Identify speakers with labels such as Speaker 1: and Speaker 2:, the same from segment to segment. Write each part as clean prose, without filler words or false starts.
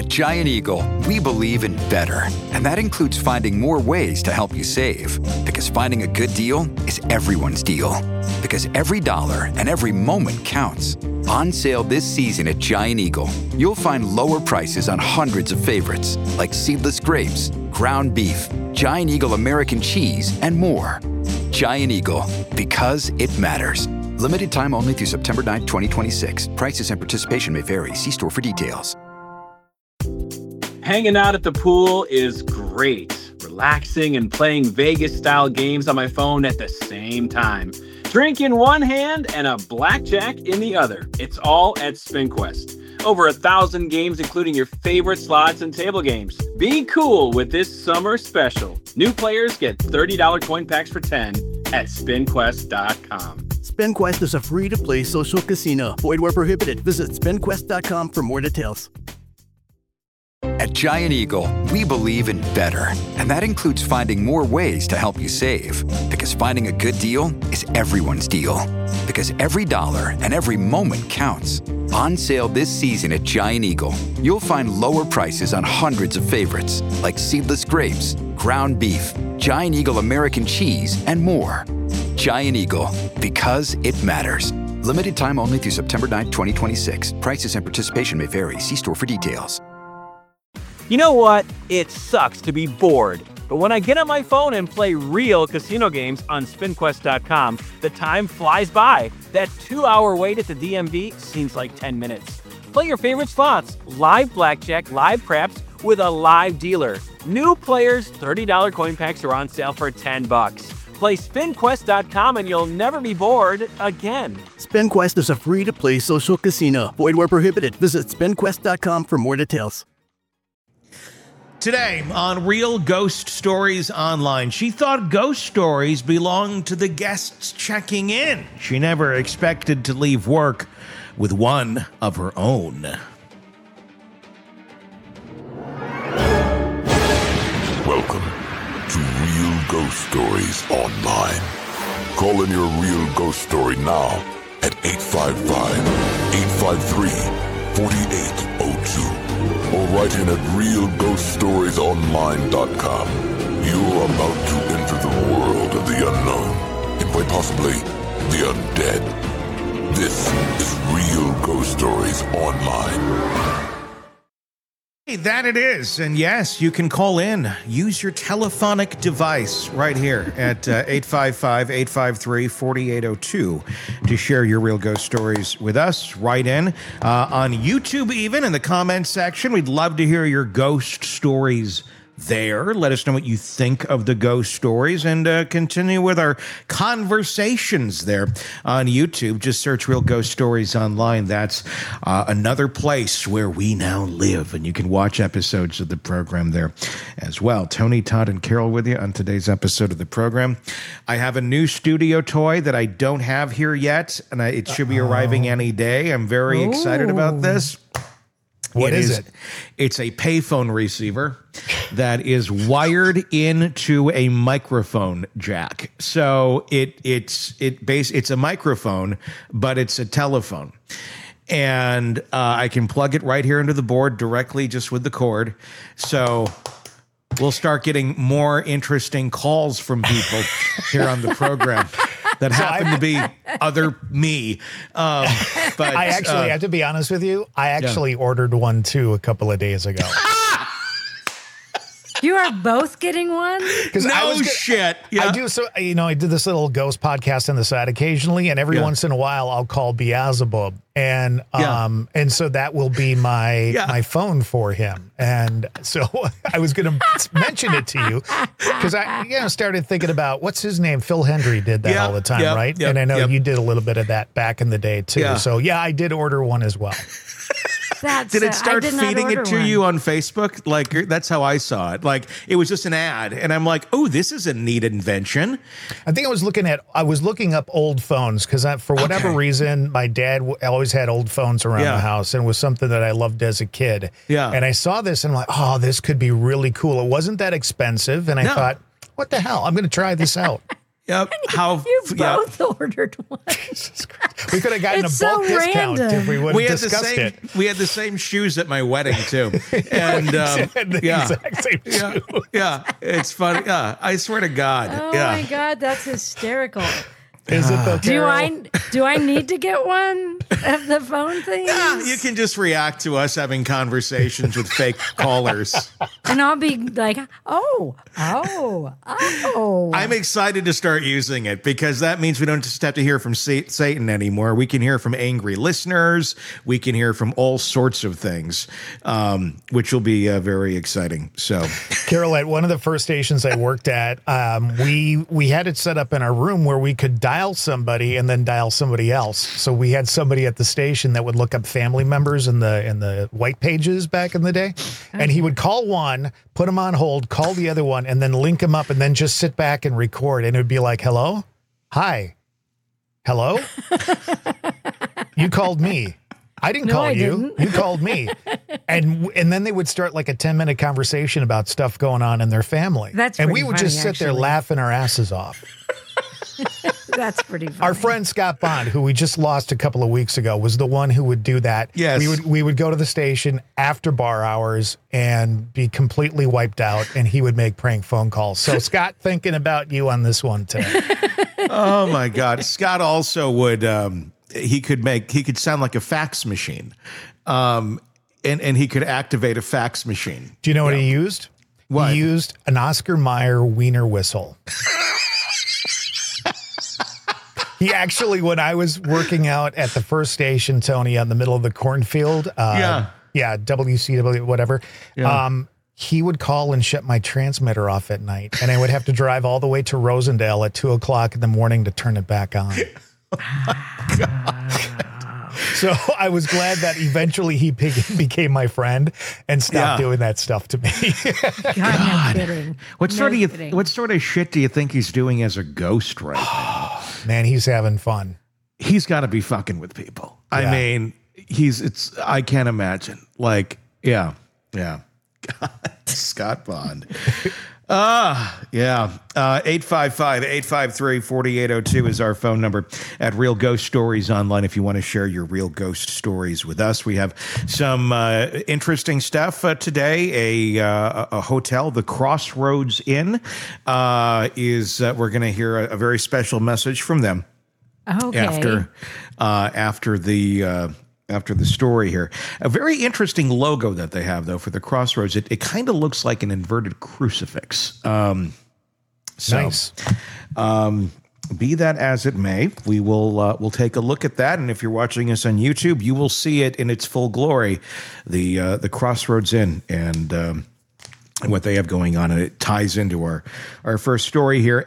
Speaker 1: At Giant Eagle, we believe in better, and that includes finding more ways to help you save. Because finding a good deal is everyone's deal. Because every dollar and every moment counts. On sale this season at Giant Eagle, you'll find lower prices on hundreds of favorites, like seedless grapes, ground beef, Giant Eagle American cheese, and more. Giant Eagle, because it matters. Limited time only through September 9th, 2026. Prices and participation may vary. See store for details.
Speaker 2: Hanging out at the pool is great. Relaxing and playing Vegas-style games on my phone at the same time. Drink in one hand and a blackjack in the other. It's all at SpinQuest. Over 1,000 games, including your favorite slots and table games. Be cool with this summer special. New players get $30 coin packs for 10 at SpinQuest.com.
Speaker 3: SpinQuest is a free-to-play social casino. Void where prohibited. Visit SpinQuest.com for more details.
Speaker 1: At Giant Eagle, we believe in better, and that includes finding more ways to help you save. Because finding a good deal is everyone's deal. Because every dollar and every moment counts. On sale this season at Giant Eagle, you'll find lower prices on hundreds of favorites, like seedless grapes, ground beef, Giant Eagle American cheese, and more. Giant Eagle, because it matters. Limited time only through September 9th, 2026. Prices and participation may vary. See store for details.
Speaker 4: You know what? It sucks to be bored. But when I get on my phone and play real casino games on SpinQuest.com, the time flies by. That 2-hour wait at the DMV seems like 10 minutes. Play your favorite slots, live blackjack, live craps, with a live dealer. New players, $30 coin packs are on sale for $10. Play SpinQuest.com and you'll never be bored again.
Speaker 3: SpinQuest is a free-to-play social casino. Void where prohibited. Visit SpinQuest.com for more details.
Speaker 5: Today on Real Ghost Stories Online, she thought ghost stories belonged to the guests checking in. She never expected to leave work with one of her own.
Speaker 6: Welcome to Real Ghost Stories Online. Call in your real ghost story now at 855-853-4802. Or write in at realghoststoriesonline.com. You're about to enter the world of the unknown and quite possibly the undead. This is Real Ghost Stories Online.
Speaker 5: Hey, that it is. And yes, you can call in. Use your telephonic device right here at 855-853-4802 to share your real ghost stories with us. Write in on YouTube, even in the comments section. We'd love to hear your ghost stories there. Let us know what you think of the ghost stories and continue with our conversations there on YouTube. Just search Real Ghost Stories Online. That's another place where we now live, and you can watch episodes of the program there as well. Tony, Todd, and Carol with you on today's episode of the program. I have a new studio toy that I don't have here yet, and it should be arriving any day. I'm very excited about this.
Speaker 7: What is it?
Speaker 5: It's a payphone receiver that is wired into a microphone jack. So it's a microphone, but it's a telephone. And I can plug it right here into the board directly just with the cord. So we'll start getting more interesting calls from people here on the program that happen to be other me. But
Speaker 7: I actually have to be honest with you. I actually ordered one too a couple of days ago.
Speaker 8: You are both getting one?
Speaker 5: Shit. Yeah.
Speaker 7: I do. So, I do this little ghost podcast on the side occasionally, and every once in a while I'll call Beelzebub. And so that will be my phone for him. And so I was going to mention it to you because I started thinking about what's his name? Phil Hendry did that all the time, right? And I know you did a little bit of that back in the day too. Yeah. So I did order one as well.
Speaker 5: Did it start feeding it to you on Facebook? Like, that's how I saw it. Like, it was just an ad, and I'm like, oh, this is a neat invention.
Speaker 7: I think I was looking up old phones because for whatever reason, my dad always had old phones around the house, and it was something that I loved as a kid. Yeah. And I saw this, and I'm like, oh, this could be really cool. It wasn't that expensive, and I thought, what the hell? I'm going to try this out.
Speaker 5: Yep.
Speaker 8: You both ordered one.
Speaker 7: We could have gotten
Speaker 8: It's
Speaker 7: a bulk
Speaker 8: so
Speaker 7: discount
Speaker 8: random.
Speaker 7: if we would have discussed it.
Speaker 5: We had the same shoes at my wedding too, and
Speaker 7: The exact same shoe.
Speaker 5: yeah, it's funny. Yeah, I swear to God.
Speaker 8: Oh
Speaker 5: yeah.
Speaker 8: my God, that's hysterical.
Speaker 7: Is it though, Carol?
Speaker 8: Do I need to get one of the phone things?
Speaker 5: Yeah, you can just react to us having conversations with fake callers.
Speaker 8: And I'll be like, oh.
Speaker 5: I'm excited to start using it because that means we don't just have to hear from Satan anymore. We can hear from angry listeners. We can hear from all sorts of things, which will be very exciting. So,
Speaker 7: Carol, at one of the first stations I worked at, we had it set up in our room where we could dial somebody and then dial somebody else. So we had somebody at the station that would look up family members in the white pages back in the day, and he would call one, put them on hold, call the other one, and then link them up, and then just sit back and record. And it would be like, "Hello, hi, hello, you called me." I didn't call you. You called me. And then they would start like a 10-minute conversation about stuff going on in their family.
Speaker 8: And
Speaker 7: we would just sit there laughing our asses off.
Speaker 8: That's pretty funny.
Speaker 7: Our friend Scott Bond, who we just lost a couple of weeks ago, was the one who would do that.
Speaker 5: Yes.
Speaker 7: We would go to the station after bar hours and be completely wiped out, and he would make prank phone calls. So Scott, thinking about you on this one today.
Speaker 5: oh my God. Scott also would, he could sound like a fax machine. And he could activate a fax machine.
Speaker 7: Do you know what he used?
Speaker 5: What?
Speaker 7: He used an Oscar Mayer wiener whistle. He actually, when I was working out at the first station, Tony, in the middle of the cornfield, WCW, whatever, he would call and shut my transmitter off at night, and I would have to drive all the way to Rosendale at 2:00 in the morning to turn it back on. So I was glad that eventually he became my friend and stopped doing that stuff to me.
Speaker 8: God, no kidding.
Speaker 5: What sort of shit do you think he's doing as a ghost right now?
Speaker 7: Man, he's having fun.
Speaker 5: He's got to be fucking with people. Yeah. I mean, I can't imagine. Like, yeah. God, Scott Bond. 855-853-4802 is our phone number at Real Ghost Stories Online if you want to share your real ghost stories with us. We have some interesting stuff today. A hotel, the Crossroads Inn, we're going to hear a very special message from them.
Speaker 8: Okay.
Speaker 5: After the story here. A very interesting logo that they have, though, for the Crossroads. It kind of looks like an inverted crucifix.
Speaker 7: Nice.
Speaker 5: Be that as it may, we'll take a look at that. And if you're watching us on YouTube, you will see it in its full glory, the Crossroads Inn and what they have going on. And it ties into our first story here.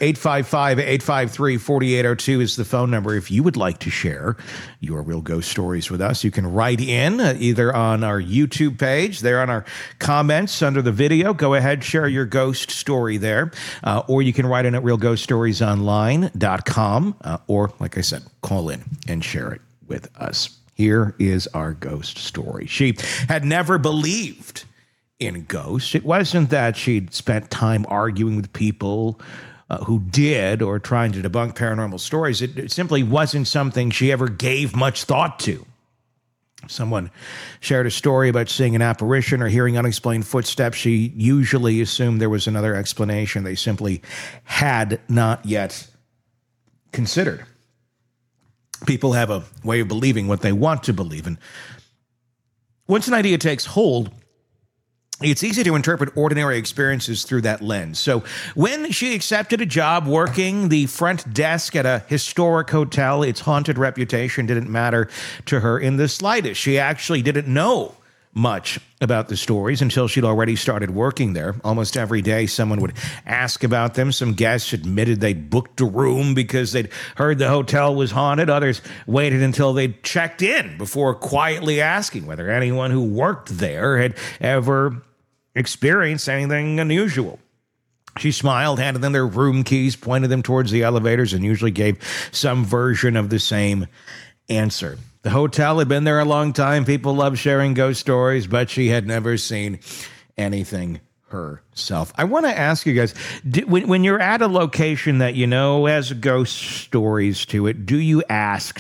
Speaker 5: 855-853-4802 is the phone number. If you would like to share your real ghost stories with us, you can write in either on our YouTube page, there on our comments under the video. Go ahead, share your ghost story there. Or you can write in at realghoststoriesonline.com. Or, like I said, call in and share it with us. Here is our ghost story. She had never believed in ghosts. It wasn't that she'd spent time arguing with people who did or trying to debunk paranormal stories. It simply wasn't something she ever gave much thought to. Someone shared a story about seeing an apparition or hearing unexplained footsteps. She usually assumed there was another explanation they simply had not yet considered. People have a way of believing what they want to believe. And once an idea takes hold, it's easy to interpret ordinary experiences through that lens. So when she accepted a job working the front desk at a historic hotel, its haunted reputation didn't matter to her in the slightest. She actually didn't know much about the stories until she'd already started working there. Almost every day, someone would ask about them. Some guests admitted they'd booked a room because they'd heard the hotel was haunted. Others waited until they'd checked in before quietly asking whether anyone who worked there had ever experienced anything unusual. She smiled, handed them their room keys, pointed them towards the elevators, and usually gave some version of the same answer. The hotel had been there a long time. People loved sharing ghost stories, but she had never seen anything herself. I want to ask you guys, when you're at a location that has ghost stories to it, do you ask?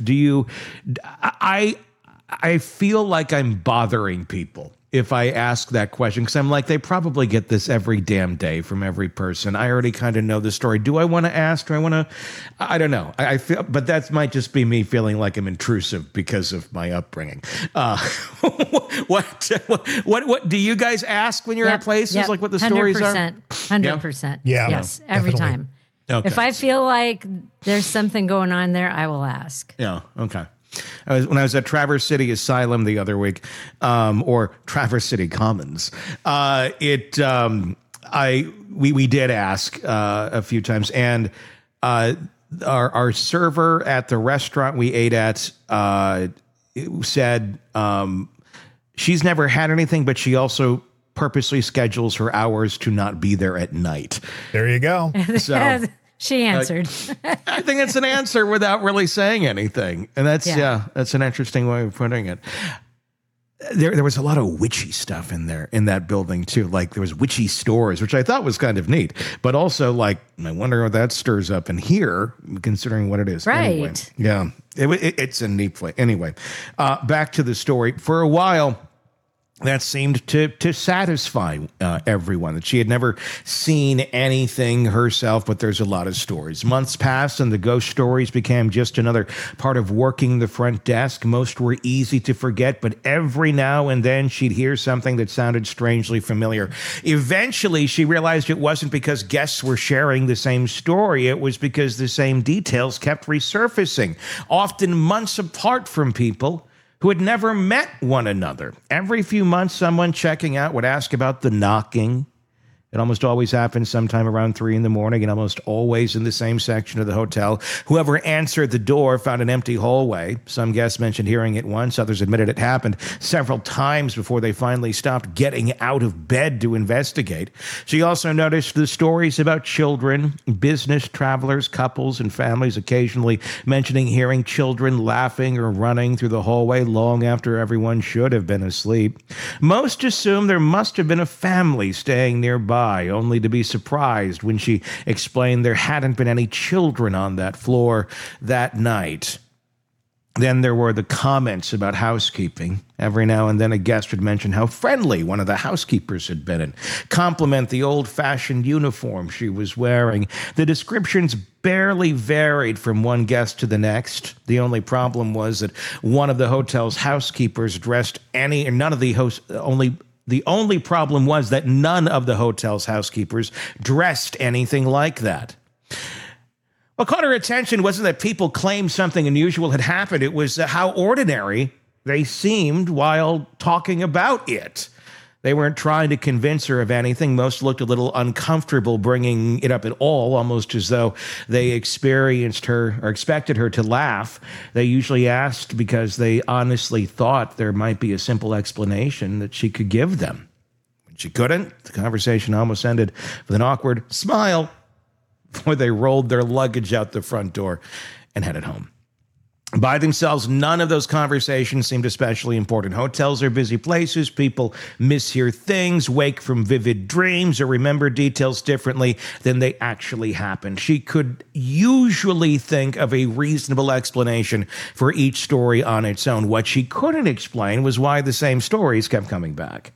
Speaker 5: I feel like I'm bothering people if I ask that question, because I'm like, they probably get this every damn day from every person. I already kind of know the story. Do I want to ask? Do I want to? I don't know. I feel, but that might just be me feeling like I'm intrusive because of my upbringing. What do you guys ask when you're at places, like what the stories are?
Speaker 8: 100%.
Speaker 7: Yeah.
Speaker 8: Yes, every
Speaker 7: definitely.
Speaker 8: time.
Speaker 5: Okay.
Speaker 8: If I feel like there's something going on there, I will ask.
Speaker 5: Yeah. Okay. When I was at Traverse City Asylum the other week, or Traverse City Commons, we did ask a few times, and our server at the restaurant we ate at said she's never had anything, but she also purposely schedules her hours to not be there at night.
Speaker 7: There you go.
Speaker 5: So.
Speaker 8: She answered.
Speaker 5: I think it's an answer without really saying anything. And that's an interesting way of putting it. There was a lot of witchy stuff in there, in that building too. Like there was witchy stores, which I thought was kind of neat, but also like, I wonder what that stirs up in here, considering what it is.
Speaker 8: Right.
Speaker 5: Anyway, yeah. It's a neat place. Anyway, back to the story. For a while, that seemed to satisfy everyone, that she had never seen anything herself, but there's a lot of stories. Months passed, and the ghost stories became just another part of working the front desk. Most were easy to forget, but every now and then she'd hear something that sounded strangely familiar. Eventually, she realized it wasn't because guests were sharing the same story. It was because the same details kept resurfacing, often months apart from people who had never met one another. Every few months, someone checking out would ask about the knocking. It almost always happened sometime around 3 a.m. and almost always in the same section of the hotel. Whoever answered the door found an empty hallway. Some guests mentioned hearing it once. Others admitted it happened several times before they finally stopped getting out of bed to investigate. She also noticed the stories about children, business travelers, couples, and families occasionally mentioning hearing children laughing or running through the hallway long after everyone should have been asleep. Most assumed there must have been a family staying nearby, only to be surprised when she explained there hadn't been any children on that floor that night. Then there were the comments about housekeeping. Every now and then a guest would mention how friendly one of the housekeepers had been and compliment the old-fashioned uniform she was wearing. The descriptions barely varied from one guest to the next. The only problem was that one of the hotel's housekeepers dressed The only problem was that none of the hotel's housekeepers dressed anything like that. What caught her attention wasn't that people claimed something unusual had happened. It was how ordinary they seemed while talking about it. They weren't trying to convince her of anything. Most looked a little uncomfortable bringing it up at all, almost as though they experienced her or expected her to laugh. They usually asked because they honestly thought there might be a simple explanation that she could give them. When she couldn't, the conversation almost ended with an awkward smile before they rolled their luggage out the front door and headed home. By themselves, none of those conversations seemed especially important. Hotels are busy places. People mishear things, wake from vivid dreams, or remember details differently than they actually happened. She could usually think of a reasonable explanation for each story on its own. What she couldn't explain was why the same stories kept coming back.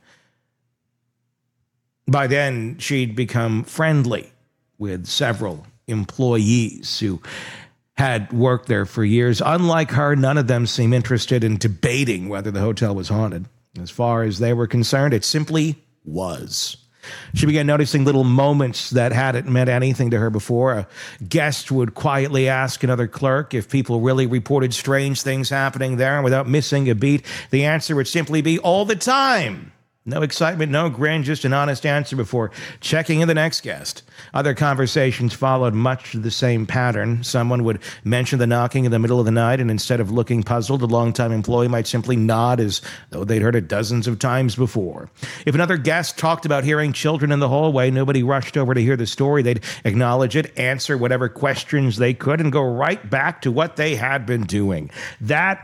Speaker 5: By then, she'd become friendly with several employees who had worked there for years. Unlike her, none of them seemed interested in debating whether the hotel was haunted. As far as they were concerned, it simply was. She began noticing little moments that hadn't meant anything to her before. A guest would quietly ask another clerk if people really reported strange things happening there, and without missing a beat, the answer would simply be all the time. No excitement, no grin, just an honest answer before checking in the next guest. Other conversations followed much the same pattern. Someone would mention the knocking in the middle of the night, and instead of looking puzzled, a longtime employee might simply nod as though they'd heard it dozens of times before. If another guest talked about hearing children in the hallway, nobody rushed over to hear the story. They'd acknowledge it, answer whatever questions they could, and go right back to what they had been doing. That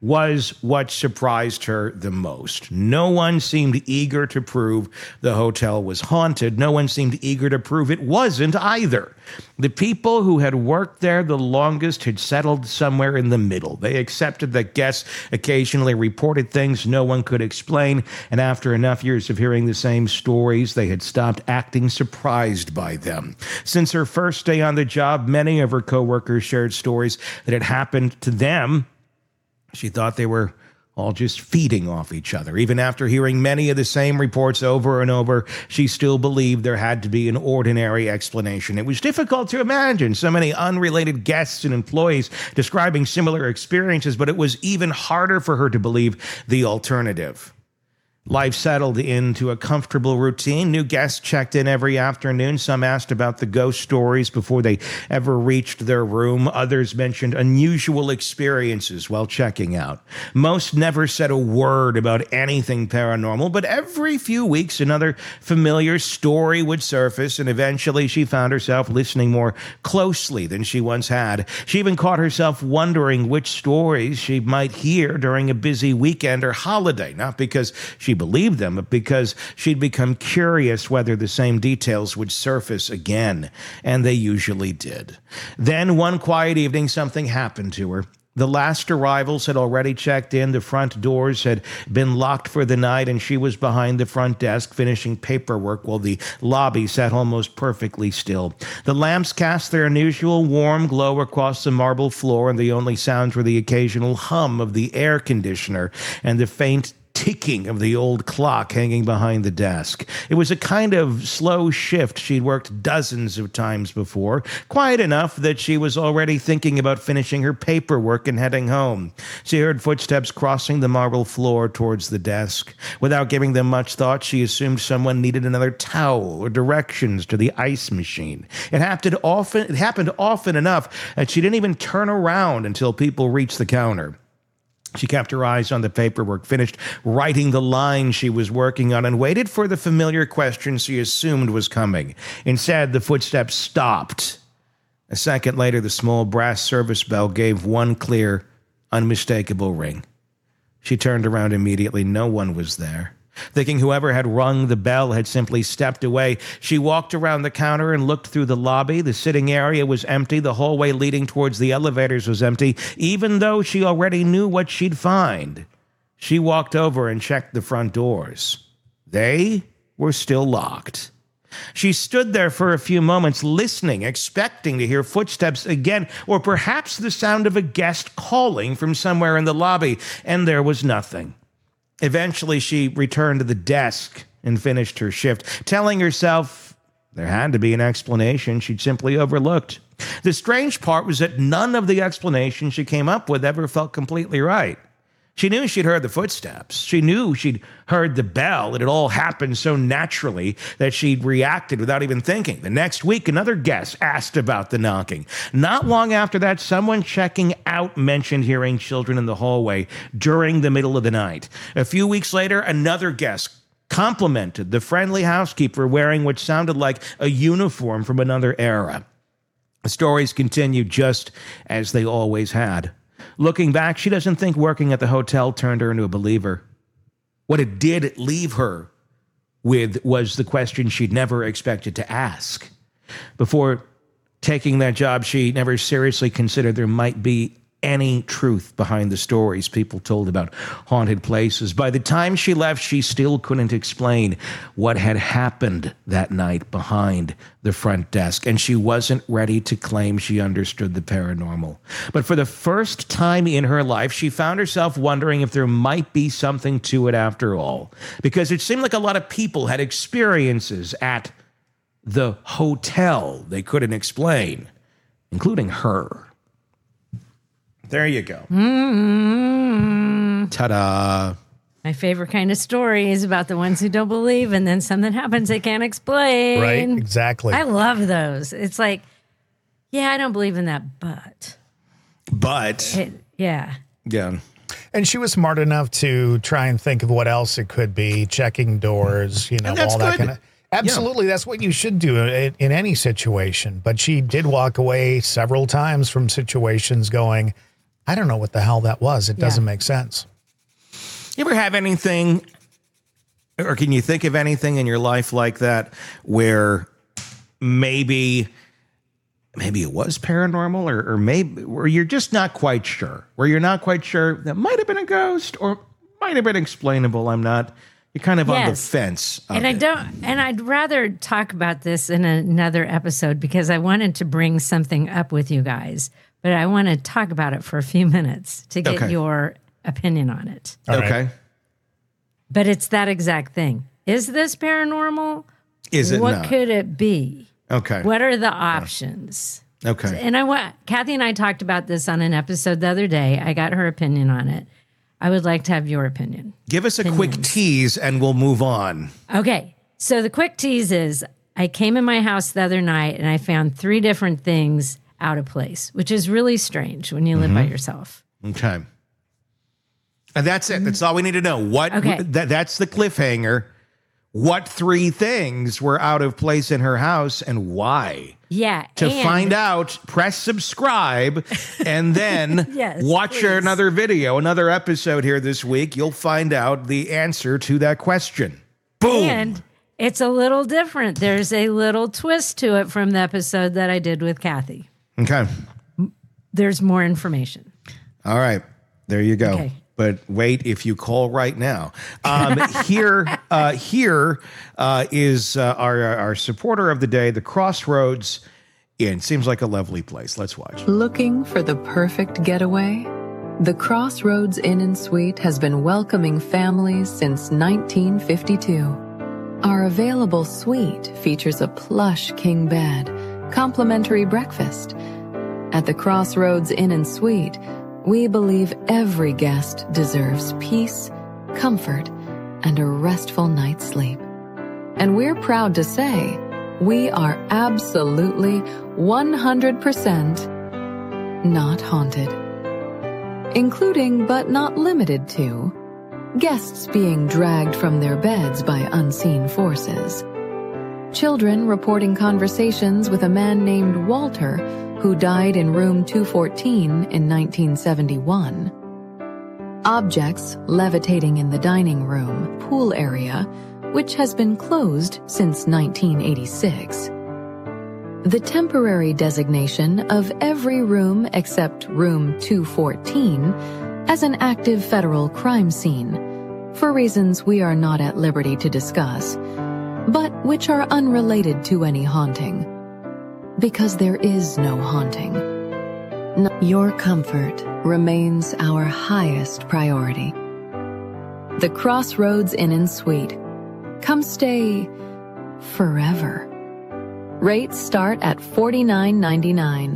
Speaker 5: was what surprised her the most. No one seemed eager to prove the hotel was haunted. No one seemed eager to prove it wasn't either. The people who had worked there the longest had settled somewhere in the middle. They accepted that guests occasionally reported things no one could explain, and after enough years of hearing the same stories, they had stopped acting surprised by them. Since her first day on the job, many of her coworkers shared stories that had happened to them. She thought they were all just feeding off each other. Even after hearing many of the same reports over and over, she still believed there had to be an ordinary explanation. It was difficult to imagine so many unrelated guests and employees describing similar experiences, but it was even harder for her to believe the alternative. Life settled into a comfortable routine. New guests checked in every afternoon. Some asked about the ghost stories before they ever reached their room. Others mentioned unusual experiences while checking out. Most never said a word about anything paranormal, but every few weeks another familiar story would surface, and eventually she found herself listening more closely than she once had. She even caught herself wondering which stories she might hear during a busy weekend or holiday, not because she believed them, but because she'd become curious whether the same details would surface again, and they usually did. Then one quiet evening, something happened to her. The last arrivals had already checked in, the front doors had been locked for the night, and she was behind the front desk finishing paperwork while the lobby sat almost perfectly still. The lamps cast their unusual warm glow across the marble floor, and the only sounds were the occasional hum of the air conditioner and the faint ticking of the old clock hanging behind the desk. It was a kind of slow shift she'd worked dozens of times before, quiet enough that she was already thinking about finishing her paperwork and heading home. She heard footsteps crossing the marble floor towards the desk. Without giving them much thought, she assumed someone needed another towel or directions to the ice machine. It happened often enough that she didn't even turn around until people reached the counter. She kept her eyes on the paperwork, finished writing the line she was working on, and waited for the familiar question she assumed was coming. Instead, the footsteps stopped. A second later, the small brass service bell gave one clear, unmistakable ring. She turned around immediately. No one was there. Thinking whoever had rung the bell had simply stepped away, she walked around the counter and looked through the lobby. The sitting area was empty. The hallway leading towards the elevators was empty, even though she already knew what she'd find. She walked over and checked the front doors. They were still locked. She stood there for a few moments, listening, expecting to hear footsteps again, or perhaps the sound of a guest calling from somewhere in the lobby, and there was nothing. Eventually, she returned to the desk and finished her shift, telling herself there had to be an explanation she'd simply overlooked. The strange part was that none of the explanations she came up with ever felt completely right. She knew she'd heard the footsteps. She knew she'd heard the bell. It had all happened so naturally that she'd reacted without even thinking. The next week, another guest asked about the knocking. Not long after that, someone checking out mentioned hearing children in the hallway during the middle of the night. A few weeks later, another guest complimented the friendly housekeeper wearing what sounded like a uniform from another era. The stories continued just as they always had. Looking back, she doesn't think working at the hotel turned her into a believer. What it did leave her with was the question she'd never expected to ask. Before taking that job, she never seriously considered there might be any truth behind the stories people told about haunted places. By the time she left, she still couldn't explain what had happened that night behind the front desk, and she wasn't ready to claim she understood the paranormal. But for the first time in her life, she found herself wondering if there might be something to it after all, because it seemed like a lot of people had experiences at the hotel they couldn't explain, including her. There you go.
Speaker 8: Mm-hmm.
Speaker 5: Ta-da.
Speaker 8: My favorite kind of story is about the ones who don't believe and then something happens they can't explain.
Speaker 7: Right, exactly.
Speaker 8: I love those. It's like, yeah, I don't believe in that, but.
Speaker 7: Yeah. And she was smart enough to try and think of what else it could be, checking doors, all that kind of. Absolutely, that's what you should do in any situation. But she did walk away several times from situations going, I don't know what the hell that was. It doesn't make sense.
Speaker 5: You ever have anything, or can you think of anything in your life like that where maybe it was paranormal, or maybe where you're just not quite sure, that might have been a ghost or might have been explainable? You're kind of on the fence.
Speaker 8: And I'd rather talk about this in another episode because I wanted to bring something up with you guys, but I want to talk about it for a few minutes to get your opinion on it.
Speaker 5: Okay.
Speaker 8: But it's that exact thing. Is this paranormal?
Speaker 5: Is it
Speaker 8: What
Speaker 5: not?
Speaker 8: could it be?
Speaker 5: Okay.
Speaker 8: What are the options?
Speaker 5: Okay.
Speaker 8: And Kathy and I talked about this on an episode the other day. I got her opinion on it. I would like to have your opinion.
Speaker 5: Give us a quick tease and we'll move on.
Speaker 8: Okay. So the quick tease is I came in my house the other night and I found 3 different things out of place, which is really strange when you live by yourself.
Speaker 5: Okay. And that's it. That's all we need to know. That's the cliffhanger. What 3 things were out of place in her house and why?
Speaker 8: Yeah.
Speaker 5: To find out, press subscribe and then watch another video, another episode here this week. You'll find out the answer to that question. Boom.
Speaker 8: And it's a little different. There's a little twist to it from the episode that I did with Kathy.
Speaker 5: Okay.
Speaker 8: There's more information.
Speaker 5: All right. There you go.
Speaker 8: Okay.
Speaker 5: But wait, if you call right now. Here is our supporter of the day, the Crossroads Inn. Seems like a lovely place. Let's watch.
Speaker 9: Looking for the perfect getaway? The Crossroads Inn and Suite has been welcoming families since 1952. Our available suite features a plush king bed, complimentary breakfast. At the Crossroads Inn and Suite, we believe every guest deserves peace, comfort, and a restful night's sleep. And we're proud to say we are absolutely 100% not haunted. Including but not limited to guests being dragged from their beds by unseen forces, children reporting conversations with a man named Walter who died in room 214 in 1971. Objects levitating in the dining room, pool area, which has been closed since 1986. The temporary designation of every room except room 214 as an active federal crime scene, for reasons we are not at liberty to discuss, but which are unrelated to any haunting. Because there is no haunting. Your comfort remains our highest priority. The Crossroads Inn and Suite. Come stay forever. Rates start at $49.99.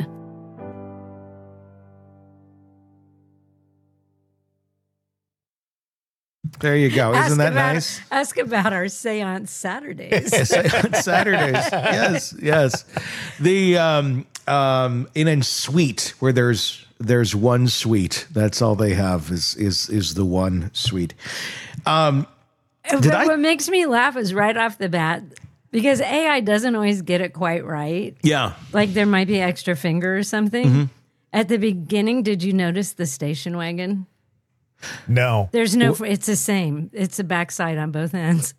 Speaker 5: There you go. Isn't that nice?
Speaker 8: Ask about our Seance Saturdays.
Speaker 5: Seance Saturdays. Yes. The Inn and Suite, where there's one suite. That's all they have is the one suite.
Speaker 8: What makes me laugh is right off the bat, because AI doesn't always get it quite right.
Speaker 5: Yeah.
Speaker 8: Like there might be extra finger or something. Mm-hmm. At the beginning, did you notice the station wagon?
Speaker 7: No.
Speaker 8: There's no, it's the same. It's a backside on both ends.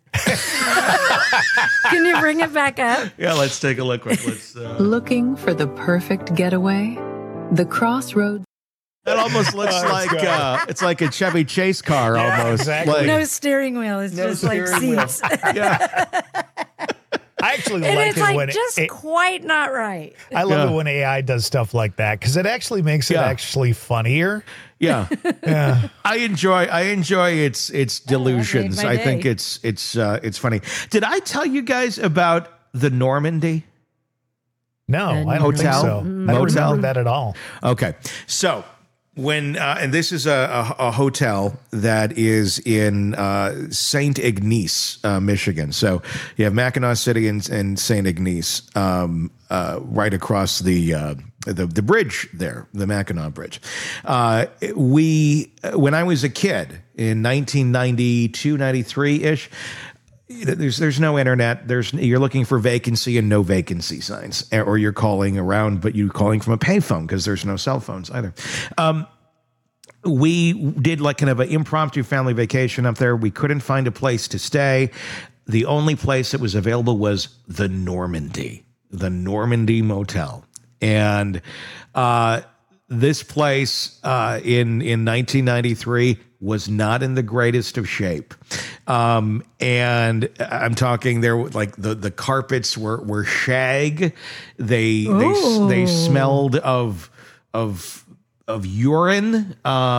Speaker 8: Can you bring it back up?
Speaker 5: Yeah, let's take a look.
Speaker 9: Looking for the perfect getaway? The Crossroads.
Speaker 5: That almost looks like it's like a Chevy Chase car almost.
Speaker 7: Exactly.
Speaker 5: Like,
Speaker 8: no steering wheel. It's just like seats.
Speaker 5: Yeah.
Speaker 7: I actually
Speaker 8: and
Speaker 7: like
Speaker 8: it's
Speaker 7: it
Speaker 8: like
Speaker 7: when
Speaker 8: just quite not right.
Speaker 7: I love it when AI does stuff like that because it actually makes it actually funnier.
Speaker 5: Yeah.
Speaker 7: Yeah.
Speaker 5: I enjoy its delusions. I think it's funny. Did I tell you guys about the Normandy?
Speaker 7: No, I don't think so. I don't remember that at all.
Speaker 5: Okay. So when and this is a hotel that is in St. Ignace, Michigan. So you have Mackinac City and St. Ignace right across the bridge there, the Mackinac Bridge. When I was a kid in 1992, 93-ish, there's no internet. You're looking for vacancy and no vacancy signs, or you're calling around, but you're calling from a payphone because there's no cell phones either. we did like kind of an impromptu family vacation up there. We couldn't find a place to stay. The only place that was available was the Normandy Motel. And this place in 1993 was not in the greatest of shape. And I'm talking there, like the carpets were shag. They smelled of urine.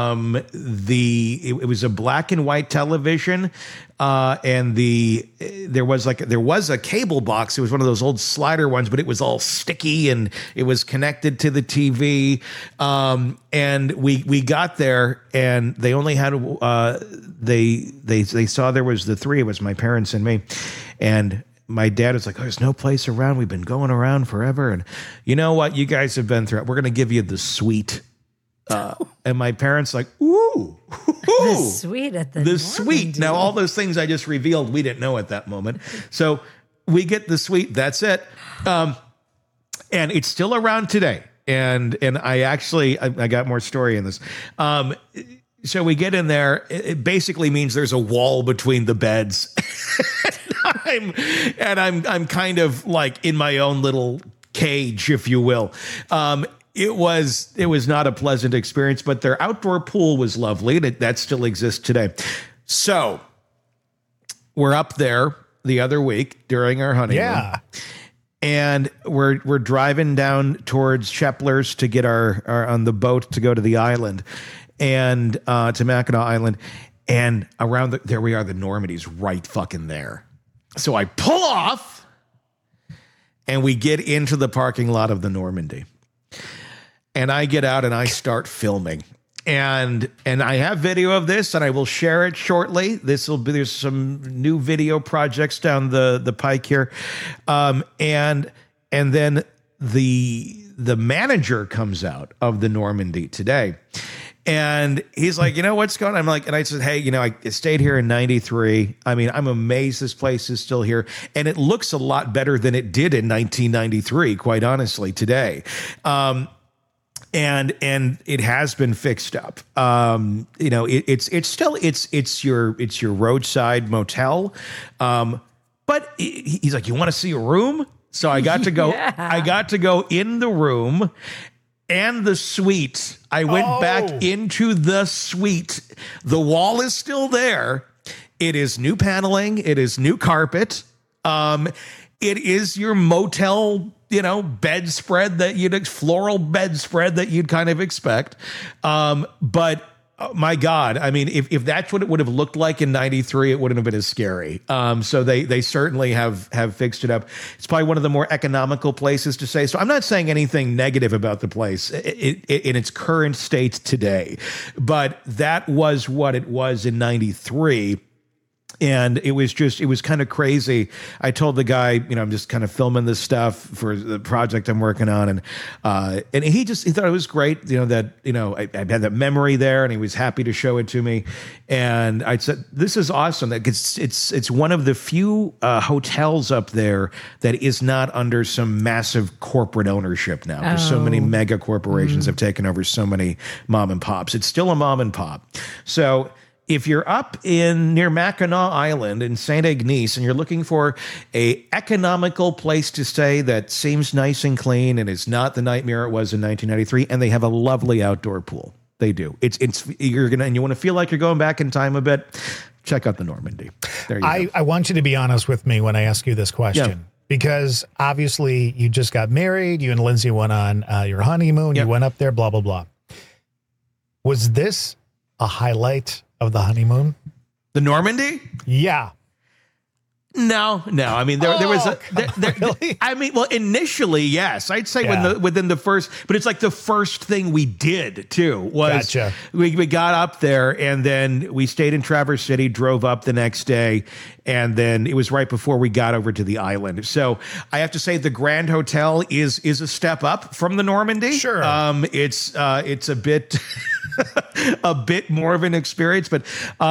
Speaker 5: It was a black and white television, and there was a cable box. It was one of those old slider ones, but it was all sticky and it was connected to the TV. And we got there, and they only had they saw there was the three of us, my parents and me, and my dad was like, "Oh, there's no place around. We've been going around forever, and you know what? You guys have been through it. We're going to give you the suite." And my parents like, ooh,
Speaker 8: the suite at the
Speaker 5: suite. Now, all those things I just revealed, we didn't know at that moment. So we get the suite. That's it. And it's still around today. And I got more story in this. So we get in there. It basically means there's a wall between the beds. I'm kind of like in my own little cage, if you will. It was not a pleasant experience, but their outdoor pool was lovely. That still exists today. So we're up there the other week during our honeymoon.
Speaker 7: Yeah.
Speaker 5: And we're driving down towards Shepler's to get our on the boat to go to the island and to Mackinac Island. And around there we are, the Normandy's right fucking there. So I pull off and we get into the parking lot of the Normandy. And I get out and I start filming. And I have video of this, and I will share it shortly. There's some new video projects down the pike here. And then the manager comes out of the Normandy today. And he's like, you know, what's going on? I'm like, and I said, hey, you know, I stayed here in 93. I mean, I'm amazed this place is still here. And it looks a lot better than it did in 1993, quite honestly, today. And it has been fixed up. You know, it's your roadside motel. But he's like, you want to see a room? So I got to go. Yeah. I got to go in the room and the suite. I went back into the suite. The wall is still there. It is new paneling. It is new carpet. It is your motel, you know, bedspread floral bedspread that you'd kind of expect. But my God, I mean, if that's what it would have looked like in 93, it wouldn't have been as scary. So they certainly have fixed it up. It's probably one of the more economical places to stay. So I'm not saying anything negative about the place in its current state today, but that was what it was in 93. And it was kind of crazy. I told the guy, you know, I'm just kind of filming this stuff for the project I'm working on. And he thought it was great, you know, that, you know, I had that memory there, and he was happy to show it to me. And I said, this is awesome. It's one of the few hotels up there that is not under some massive corporate ownership now. Because so many mega corporations have taken over so many mom and pops. It's still a mom and pop. So if you're up near Mackinac Island in St. Ignace and you're looking for a economical place to stay that seems nice and clean and is not the nightmare it was in 1993, and they have a lovely outdoor pool. They do. You want to feel like you're going back in time a bit, check out the Normandy. There you go.
Speaker 7: I want you to be honest with me when I ask you this question. Yeah. Because obviously you just got married, you and Lindsay went on your honeymoon, you went up there, blah, blah, blah. Was this a highlight of the honeymoon?
Speaker 5: The Normandy?
Speaker 7: Yeah.
Speaker 5: No. I mean, there was
Speaker 7: really?
Speaker 5: I mean, well, initially, yes, I'd say within the first, but it's like the first thing we did too was we got up there, and then we stayed in Traverse City, drove up the next day, and then it was right before we got over to the island. So I have to say the Grand Hotel is a step up from the Normandy.
Speaker 7: Sure.
Speaker 5: It's a bit a bit more of an experience, but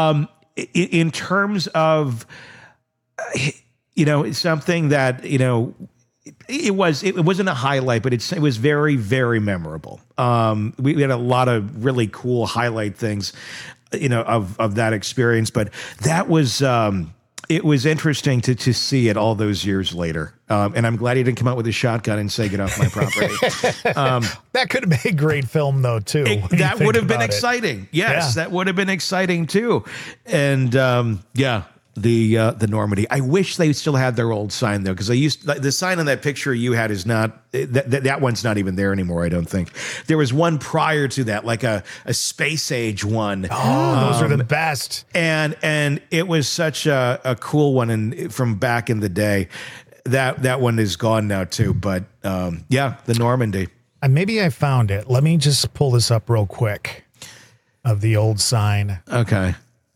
Speaker 5: in terms of, you know, something that, you know, It wasn't a highlight, but it was very, very memorable. We had a lot of really cool highlight things, of that experience. But that was it was interesting to see it all those years later. And I'm glad he didn't come out with a shotgun and say, "Get off my property."
Speaker 7: That could have been a great film, though, too.
Speaker 5: That would have been exciting. Yes, that would have been exciting too. And the Normandy. I wish they still had their old sign though, because the sign on that picture you had is not that one's not even there anymore. I don't think there was one prior to that, like a space age one.
Speaker 7: Oh, those are the best.
Speaker 5: And it was such a cool one, and from back in the day. That one is gone now too. But the Normandy.
Speaker 7: Maybe I found it. Let me just pull this up real quick of the old sign.
Speaker 5: Okay.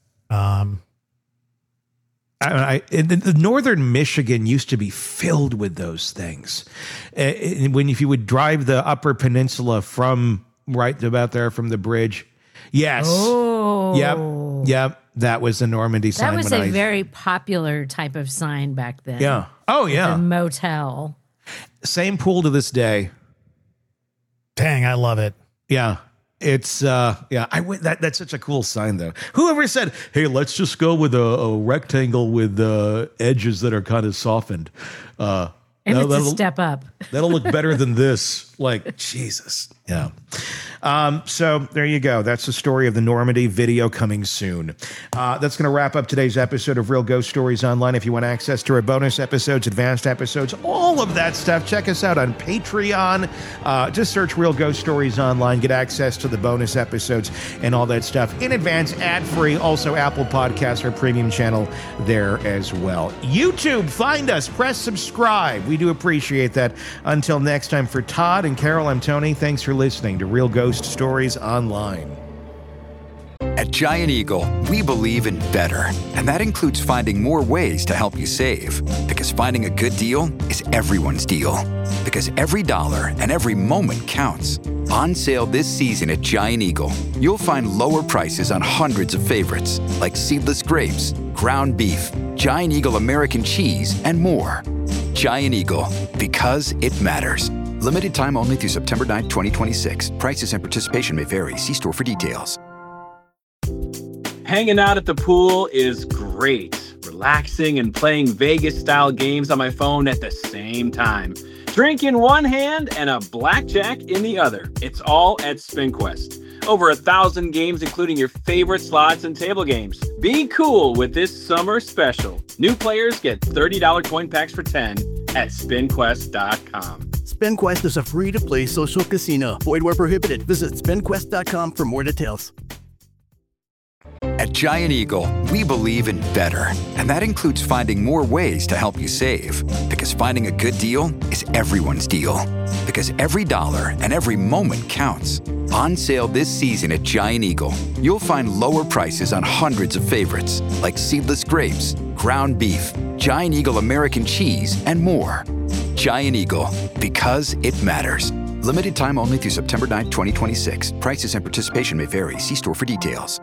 Speaker 5: The northern Michigan used to be filled with those things. If you would drive the Upper Peninsula from right about there from the bridge, yes, yep, that was the Normandy sign.
Speaker 8: That was a very popular type of sign back then.
Speaker 5: Yeah. Oh yeah.
Speaker 8: The motel.
Speaker 5: Same pool to this day.
Speaker 7: Dang, I love it.
Speaker 5: Yeah. It's that's such a cool sign though. Whoever said, "Hey, let's just go with a rectangle with edges that are kind of softened."
Speaker 8: And it's a step up.
Speaker 5: That'll look better than this. Like, Jesus. Yeah. So there you go. That's the story of the Normandy. Video coming soon. That's going to wrap up today's episode of Real Ghost Stories Online. If you want access to our bonus episodes, advanced episodes, all of that stuff, check us out on Patreon. Just search Real Ghost Stories Online. Get access to the bonus episodes and all that stuff in advance, ad-free. Also, Apple Podcasts, our premium channel there as well. YouTube, find us. Press subscribe. We do appreciate that. Until next time, for Todd and Carol, I'm Tony. Thanks for listening to Real Ghost Stories Online.
Speaker 1: At Giant Eagle, we believe in better, and that includes finding more ways to help you save. Because finding a good deal is everyone's deal. Because every dollar and every moment counts. On sale this season at Giant Eagle, you'll find lower prices on hundreds of favorites, like seedless grapes, ground beef, Giant Eagle American cheese, and more. Giant Eagle, because it matters. Limited time only through September 9, 2026. Prices and participation may vary. See store for details.
Speaker 2: Hanging out at the pool is great. Relaxing and playing Vegas-style games on my phone at the same time. Drink in one hand and a blackjack in the other. It's all at SpinQuest. Over 1,000 games, including your favorite slots and table games. Be cool with this summer special. New players get $30 coin packs for 10 at SpinQuest.com.
Speaker 3: SpinQuest is a free-to-play social casino. Void where prohibited. Visit SpinQuest.com for more details.
Speaker 1: At Giant Eagle, we believe in better, and that includes finding more ways to help you save. Because finding a good deal is everyone's deal. Because every dollar and every moment counts. On sale this season at Giant Eagle, you'll find lower prices on hundreds of favorites, like seedless grapes, ground beef, Giant Eagle American cheese, and more. Giant Eagle, because it matters. Limited time only through September 9, 2026. Prices and participation may vary. See store for details.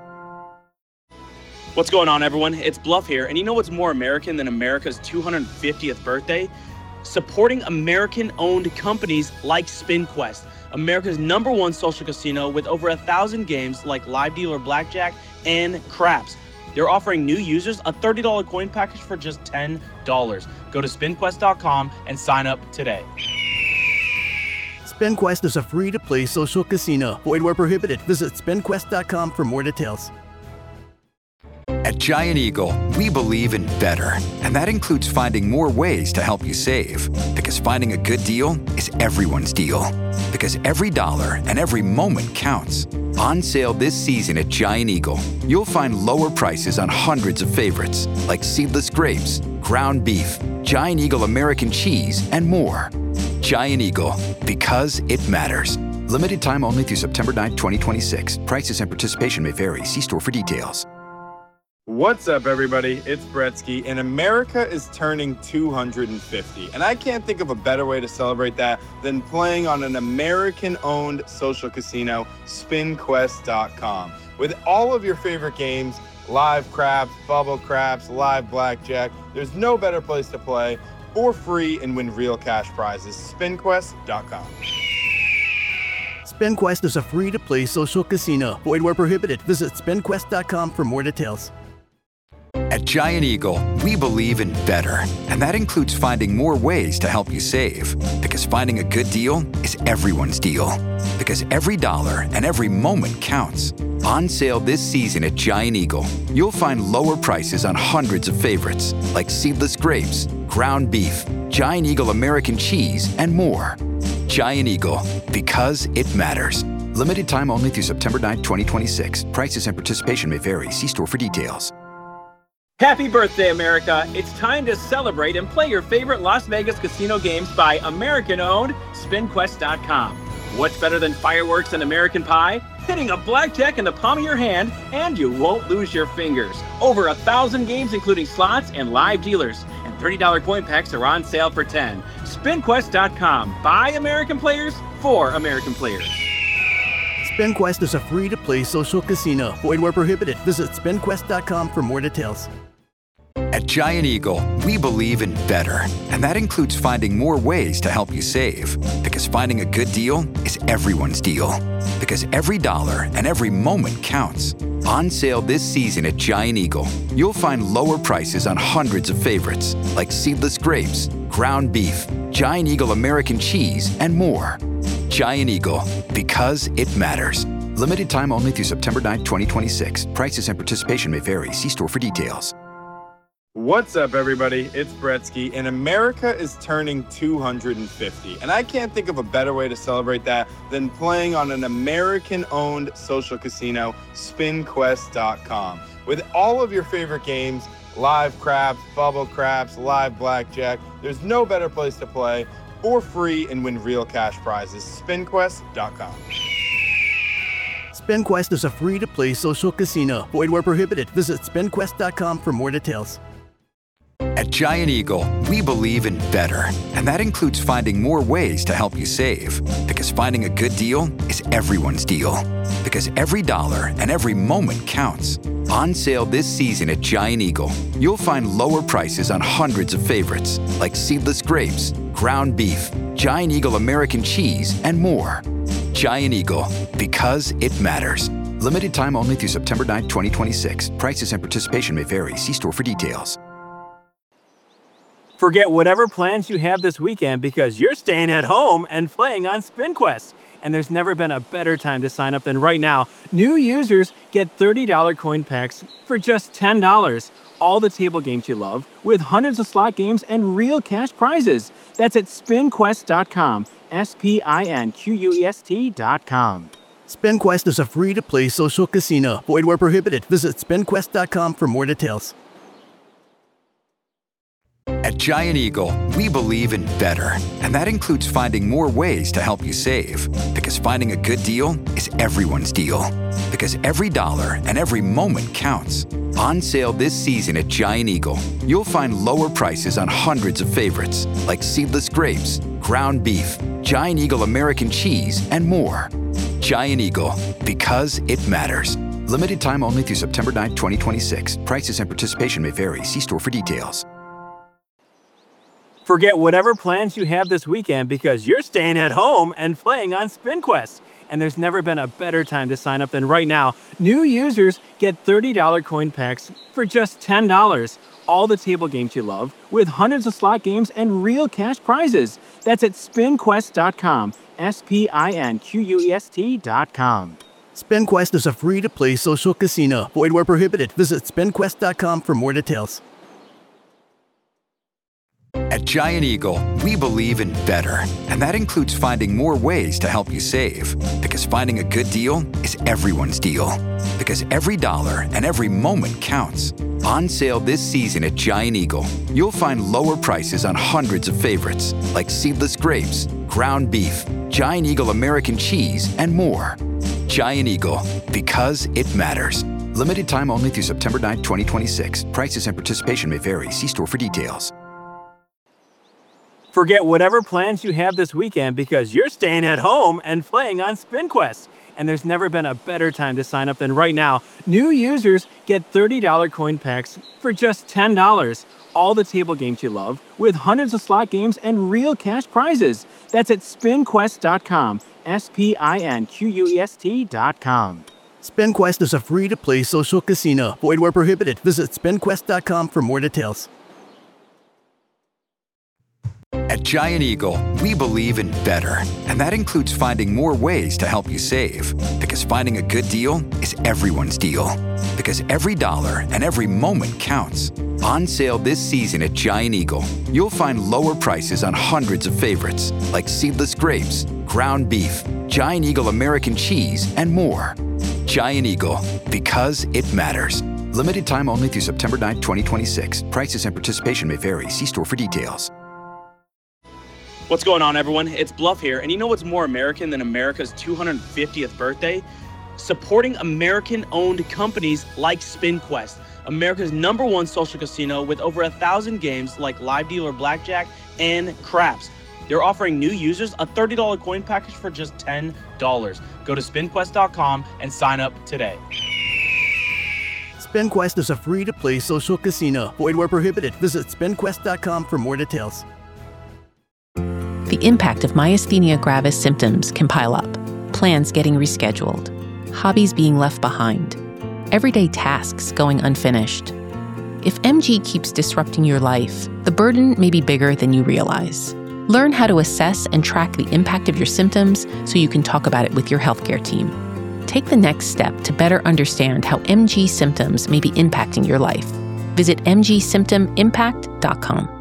Speaker 10: What's going on, everyone? It's Bluff here, and you know what's more American than America's 250th birthday? Supporting American-owned companies like SpinQuest, America's #1 social casino with over 1,000 games like live dealer blackjack and craps. They're offering new users a $30 coin package for just $10. Go to SpinQuest.com and sign up today.
Speaker 3: SpinQuest is a free-to-play social casino. Void where prohibited. Visit SpinQuest.com for more details.
Speaker 1: At Giant Eagle, we believe in better, and that includes finding more ways to help you save. Because finding a good deal is everyone's deal. Because every dollar and every moment counts. On sale this season at Giant Eagle, you'll find lower prices on hundreds of favorites, like seedless grapes, ground beef, Giant Eagle American cheese, and more. Giant Eagle, because it matters. Limited time only through September 9, 2026. Prices and participation may vary. See store for details.
Speaker 11: What's up, everybody? It's Bretsky, and America is turning 250. And I can't think of a better way to celebrate that than playing on an American-owned social casino, SpinQuest.com. With all of your favorite games, live craps, bubble craps, live blackjack, there's no better place to play for free and win real cash prizes. SpinQuest.com.
Speaker 3: SpinQuest is a free-to-play social casino. Void where prohibited. Visit SpinQuest.com for more details.
Speaker 1: At Giant Eagle, we believe in better, and that includes finding more ways to help you save. Because finding a good deal is everyone's deal. Because every dollar and every moment counts. On sale this season at Giant Eagle, you'll find lower prices on hundreds of favorites, like seedless grapes, ground beef, Giant Eagle American cheese, and more. Giant Eagle, because it matters. Limited time only through September 9, 2026. Prices and participation may vary. See store for details.
Speaker 2: Happy birthday, America. It's time to celebrate and play your favorite Las Vegas casino games by American-owned SpinQuest.com. What's better than fireworks and American pie? Hitting a blackjack in the palm of your hand, and you won't lose your fingers. Over 1,000 games, including slots and live dealers. And $30 coin packs are on sale for $10. SpinQuest.com. By American players, for American players.
Speaker 3: SpinQuest is a free-to-play social casino. Void where prohibited. Visit SpinQuest.com for more details.
Speaker 1: At Giant Eagle, we believe in better, and that includes finding more ways to help you save. Because finding a good deal is everyone's deal. Because every dollar and every moment counts. On sale this season at Giant Eagle, you'll find lower prices on hundreds of favorites, like seedless grapes, ground beef, Giant Eagle American cheese, and more. Giant Eagle, because it matters. Limited time only through September 9, 2026. Prices and participation may vary. See store for details.
Speaker 11: What's up, everybody? It's Bretsky, and America is turning 250. And I can't think of a better way to celebrate that than playing on an American-owned social casino, SpinQuest.com. With all of your favorite games, live craps, bubble craps, live blackjack, there's no better place to play for free and win real cash prizes. SpinQuest.com.
Speaker 3: SpinQuest is a free-to-play social casino. Void where prohibited. Visit SpinQuest.com for more details.
Speaker 1: At Giant Eagle, we believe in better, and that includes finding more ways to help you save. Because finding a good deal is everyone's deal. Because every dollar and every moment counts. On sale this season at Giant Eagle, you'll find lower prices on hundreds of favorites, like seedless grapes, ground beef, Giant Eagle American cheese, and more. Giant Eagle, because it matters. Limited time only through September 9, 2026. Prices and participation may vary. See store for details.
Speaker 4: Forget whatever plans you have this weekend because you're staying at home and playing on SpinQuest. And there's never been a better time to sign up than right now. New users get $30 coin packs for just $10. All the table games you love, with hundreds of slot games and real cash prizes. That's at SpinQuest.com. SpinQuest.com.
Speaker 3: SpinQuest is a free-to-play social casino. Void where prohibited. Visit SpinQuest.com for more details.
Speaker 1: At Giant Eagle, we believe in better, and that includes finding more ways to help you save. Because finding a good deal is everyone's deal. Because every dollar and every moment counts. On sale this season at Giant Eagle, you'll find lower prices on hundreds of favorites, like seedless grapes, ground beef, Giant Eagle American cheese, and more. Giant Eagle, because it matters. Limited time only through September 9, 2026. Prices and participation may vary. See store for details.
Speaker 4: Forget whatever plans you have this weekend because you're staying at home and playing on SpinQuest. And there's never been a better time to sign up than right now. New users get $30 coin packs for just $10. All the table games you love, with hundreds of slot games and real cash prizes. That's at SpinQuest.com. SpinQuest.com.
Speaker 3: SpinQuest is a free-to-play social casino. Void where prohibited. Visit SpinQuest.com for more details.
Speaker 1: At Giant Eagle, we believe in better, and that includes finding more ways to help you save. Because finding a good deal is everyone's deal. Because every dollar and every moment counts. On sale this season at Giant Eagle, you'll find lower prices on hundreds of favorites, like seedless grapes, ground beef, Giant Eagle American cheese, and more. Giant Eagle, because it matters. Limited time only through September 9, 2026. Prices and participation may vary. See store for details.
Speaker 4: Forget whatever plans you have this weekend because you're staying at home and playing on SpinQuest. and there's never been a better time to sign up than right now. New users get $30 coin packs for just $10. All the table games you love, with hundreds of slot games and real cash prizes. That's at SpinQuest.com. SpinQuest.com.
Speaker 3: SpinQuest is a free-to-play social casino. Void where prohibited. Visit SpinQuest.com for more details.
Speaker 1: At Giant Eagle, we believe in better. And that includes finding more ways to help you save. Because finding a good deal is everyone's deal. Because every dollar and every moment counts. On sale this season at Giant Eagle, you'll find lower prices on hundreds of favorites, like seedless grapes, ground beef, Giant Eagle American cheese, and more. Giant Eagle, because it matters. Limited time only through September 9, 2026. Prices and participation may vary. See store for details.
Speaker 10: What's going on, everyone? It's Bluff here, and you know what's more American than America's 250th birthday? Supporting American-owned companies like SpinQuest, America's #1 social casino with over 1,000 games like live dealer blackjack and craps. They're offering new users a $30 coin package for just $10. Go to SpinQuest.com and sign up today.
Speaker 3: SpinQuest is a free-to-play social casino. Void where prohibited. Visit SpinQuest.com for more details.
Speaker 12: The impact of myasthenia gravis symptoms can pile up. Plans getting rescheduled. Hobbies being left behind. Everyday tasks going unfinished. If MG keeps disrupting your life, the burden may be bigger than you realize. Learn how to assess and track the impact of your symptoms so you can talk about it with your healthcare team. Take the next step to better understand how MG symptoms may be impacting your life. Visit mgsymptomimpact.com.